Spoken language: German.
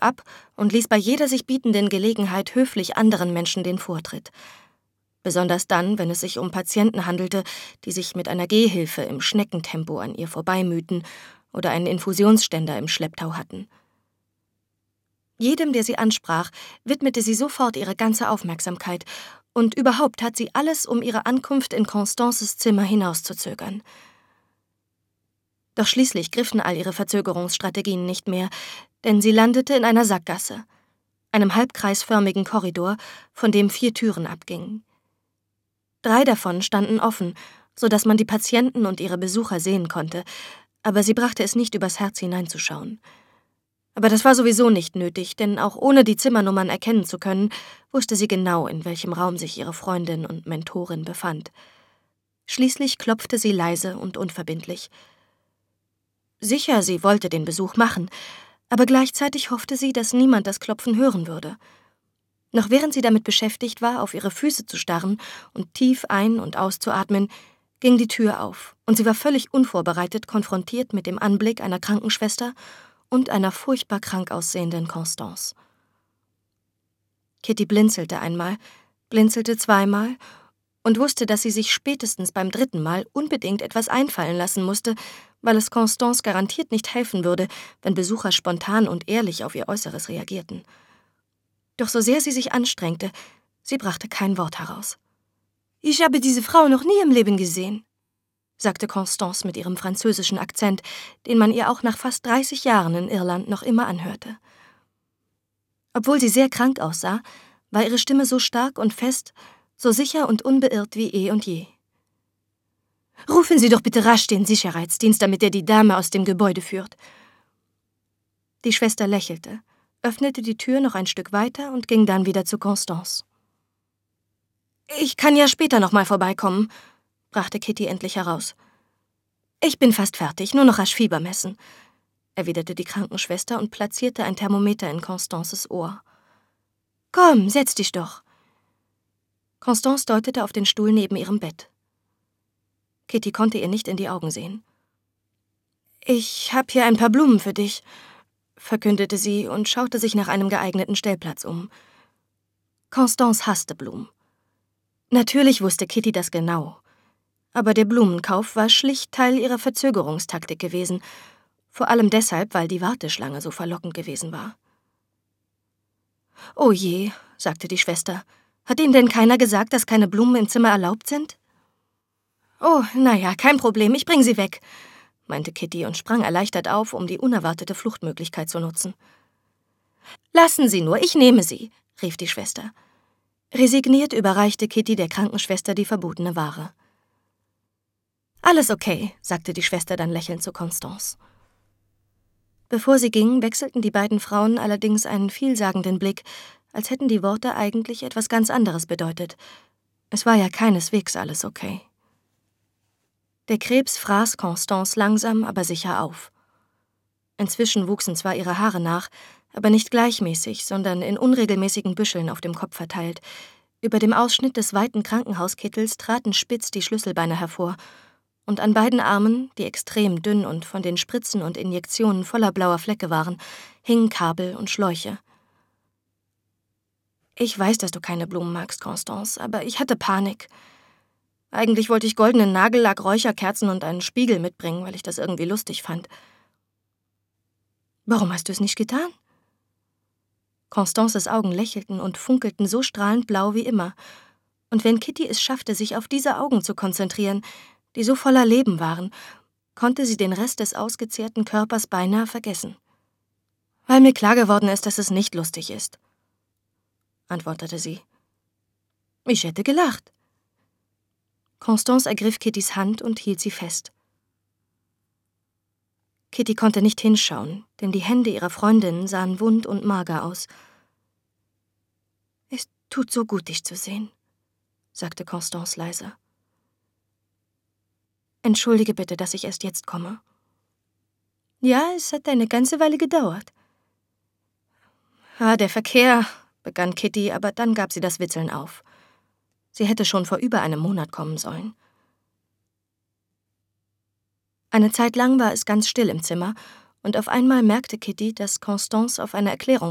ab und ließ bei jeder sich bietenden Gelegenheit höflich anderen Menschen den Vortritt. Besonders dann, wenn es sich um Patienten handelte, die sich mit einer Gehhilfe im Schneckentempo an ihr vorbeimühten oder einen Infusionsständer im Schlepptau hatten. Jedem, der sie ansprach, widmete sie sofort ihre ganze Aufmerksamkeit, und überhaupt tat sie alles, um ihre Ankunft in Constances Zimmer hinauszuzögern. Doch schließlich griffen all ihre Verzögerungsstrategien nicht mehr, denn sie landete in einer Sackgasse, einem halbkreisförmigen Korridor, von dem 4 Türen abgingen. 3 davon standen offen, so dass man die Patienten und ihre Besucher sehen konnte, aber sie brachte es nicht übers Herz, hineinzuschauen. Aber das war sowieso nicht nötig, denn auch ohne die Zimmernummern erkennen zu können, wusste sie genau, in welchem Raum sich ihre Freundin und Mentorin befand. Schließlich klopfte sie leise und unverbindlich. Sicher, sie wollte den Besuch machen, aber gleichzeitig hoffte sie, dass niemand das Klopfen hören würde. Noch während sie damit beschäftigt war, auf ihre Füße zu starren und tief ein- und auszuatmen, ging die Tür auf, und sie war völlig unvorbereitet konfrontiert mit dem Anblick einer Krankenschwester und einer furchtbar krank aussehenden Constance. Kitty blinzelte einmal, blinzelte zweimal und wusste, dass sie sich spätestens beim 3. Mal unbedingt etwas einfallen lassen musste, weil es Constance garantiert nicht helfen würde, wenn Besucher spontan und ehrlich auf ihr Äußeres reagierten. Doch so sehr sie sich anstrengte, sie brachte kein Wort heraus. »Ich habe diese Frau noch nie im Leben gesehen«, sagte Constance mit ihrem französischen Akzent, den man ihr auch nach fast 30 Jahren in Irland noch immer anhörte. Obwohl sie sehr krank aussah, war ihre Stimme so stark und fest, so sicher und unbeirrt wie eh und je. »Rufen Sie doch bitte rasch den Sicherheitsdienst, damit er die Dame aus dem Gebäude führt.« Die Schwester lächelte, öffnete die Tür noch ein Stück weiter und ging dann wieder zu Constance. »Ich kann ja später noch mal vorbeikommen«, brachte Kitty endlich heraus. »Ich bin fast fertig, nur noch rasch Fieber messen«, erwiderte die Krankenschwester und platzierte ein Thermometer in Constances Ohr. »Komm, setz dich doch.« Constance deutete auf den Stuhl neben ihrem Bett. Kitty konnte ihr nicht in die Augen sehen. »Ich hab hier ein paar Blumen für dich«, verkündete sie und schaute sich nach einem geeigneten Stellplatz um. Constance hasste Blumen. Natürlich wusste Kitty das genau. Aber der Blumenkauf war schlicht Teil ihrer Verzögerungstaktik gewesen, vor allem deshalb, weil die Warteschlange so verlockend gewesen war. »Oh je«, sagte die Schwester, »hat Ihnen denn keiner gesagt, dass keine Blumen im Zimmer erlaubt sind?« »Oh, naja, kein Problem, ich bring sie weg«, meinte Kitty und sprang erleichtert auf, um die unerwartete Fluchtmöglichkeit zu nutzen. »Lassen Sie nur, ich nehme sie«, rief die Schwester. Resigniert überreichte Kitty der Krankenschwester die verbotene Ware. »Alles okay«, sagte die Schwester dann lächelnd zu Constance. Bevor sie ging, wechselten die beiden Frauen allerdings einen vielsagenden Blick, als hätten die Worte eigentlich etwas ganz anderes bedeutet. Es war ja keineswegs alles okay. Der Krebs fraß Constance langsam, aber sicher auf. Inzwischen wuchsen zwar ihre Haare nach, aber nicht gleichmäßig, sondern in unregelmäßigen Büscheln auf dem Kopf verteilt. Über dem Ausschnitt des weiten Krankenhauskittels traten spitz die Schlüsselbeine hervor, und an beiden Armen, die extrem dünn und von den Spritzen und Injektionen voller blauer Flecke waren, hingen Kabel und Schläuche. »Ich weiß, dass du keine Blumen magst, Constance, aber ich hatte Panik. Eigentlich wollte ich goldenen Nagellack, Räucherkerzen und einen Spiegel mitbringen, weil ich das irgendwie lustig fand.« »Warum hast du es nicht getan?« Constances Augen lächelten und funkelten so strahlend blau wie immer. Und wenn Kitty es schaffte, sich auf diese Augen zu konzentrieren, die so voller Leben waren, konnte sie den Rest des ausgezehrten Körpers beinahe vergessen. »Weil mir klar geworden ist, dass es nicht lustig ist«, antwortete sie. »Ich hätte gelacht.« Constance ergriff Kittys Hand und hielt sie fest. Kitty konnte nicht hinschauen, denn die Hände ihrer Freundin sahen wund und mager aus. »Es tut so gut, dich zu sehen«, sagte Constance leise. »Entschuldige bitte, dass ich erst jetzt komme.« »Ja, es hat eine ganze Weile gedauert.« Der Verkehr«, begann Kitty, aber dann gab sie das Witzeln auf. Sie hätte schon vor über einem Monat kommen sollen. Eine Zeit lang war es ganz still im Zimmer, und auf einmal merkte Kitty, dass Constance auf eine Erklärung